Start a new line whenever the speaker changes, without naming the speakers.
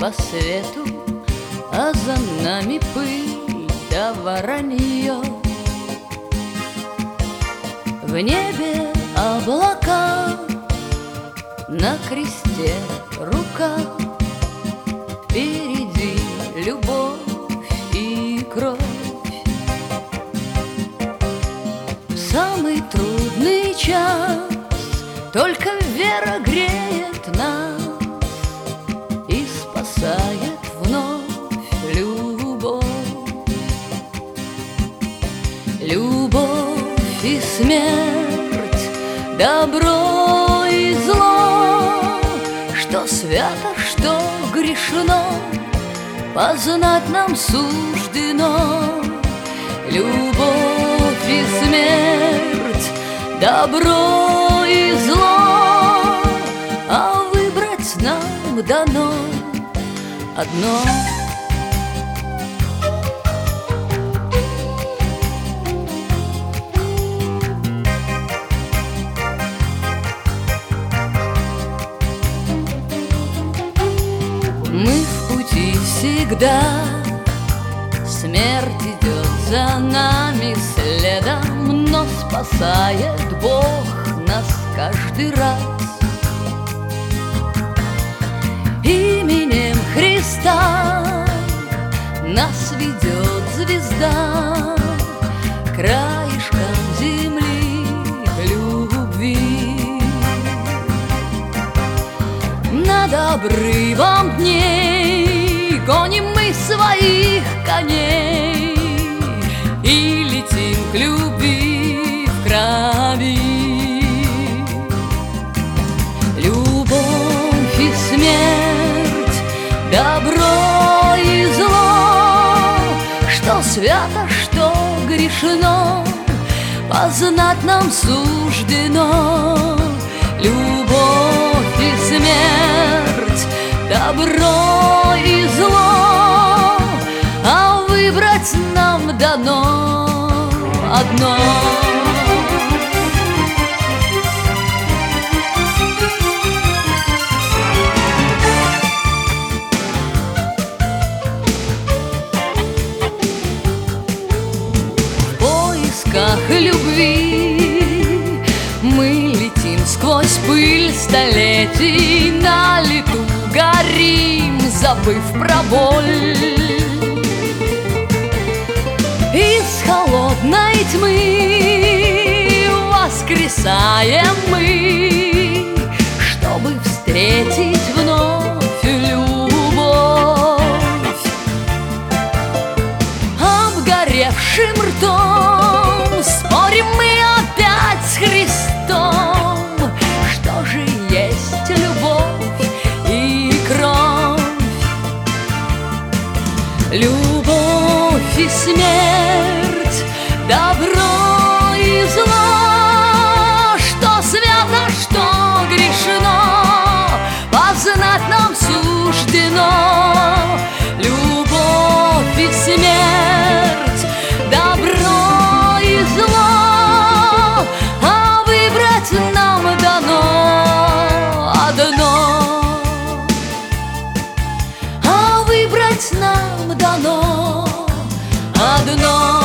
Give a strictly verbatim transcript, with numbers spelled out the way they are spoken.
по свету, а за нами пыль да воронье. В небе облака, на кресте рука, впереди любовь и кровь. В самый трудный час только вера греет нас и спасает вновь любовь. Любовь и смерть, добро и зло, что свято, что грешно, познать нам суждено. Любовь и смерть, добро и зло, а выбрать нам дано одно. Мы в пути всегда, смерть идет за нами следом, но спасает Бог нас каждый раз. Именем Христа нас ведет звезда краешком земли любви. Над обрывом дней гоним мы своих коней и летим к любви в крови. Любовь и смерть, добро и зло, что свято, что грешно, познать нам суждено. Любовь и смерть, добро и зло, а выбрать нам дано одно. В поисках любви мы летим сквозь пыль столетий, на лету горим, забыв про боль. Из холодной тьмы воскресаем мы, чтобы встретить вновь любовь. Обгоревшим ртом спорим мы опять с Христом, что же есть любовь и кровь. Любовь и смерть, добро и зло, что свято, что грешно, познать нам суждено. Любовь и смерть, добро и зло, а выбрать нам дано одно. А выбрать нам дано одно.